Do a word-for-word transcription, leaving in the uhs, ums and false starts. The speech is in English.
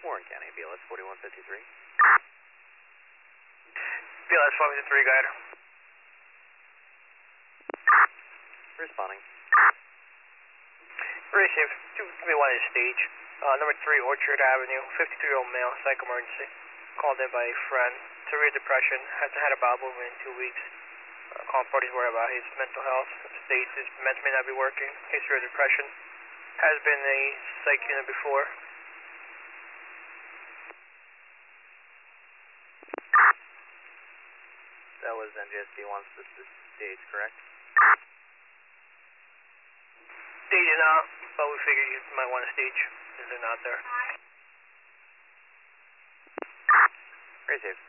Warren County, B L S forty-one fifty-three. B L S forty-one fifty-three, guide. Responding. Receive. two three one is stage. Uh, number three, Orchard Avenue, fifty-three-year-old male, psych emergency. Called in by a friend. Severe depression. Hasn't had a bowel movement in two weeks. Uh, calling parties worried about his mental health. States his meds may not be working. History of depression. Has been a psych unit before. That was N J S B wants this to stage, correct? They did not, but we figured you might want to stage since they're not there. Receive.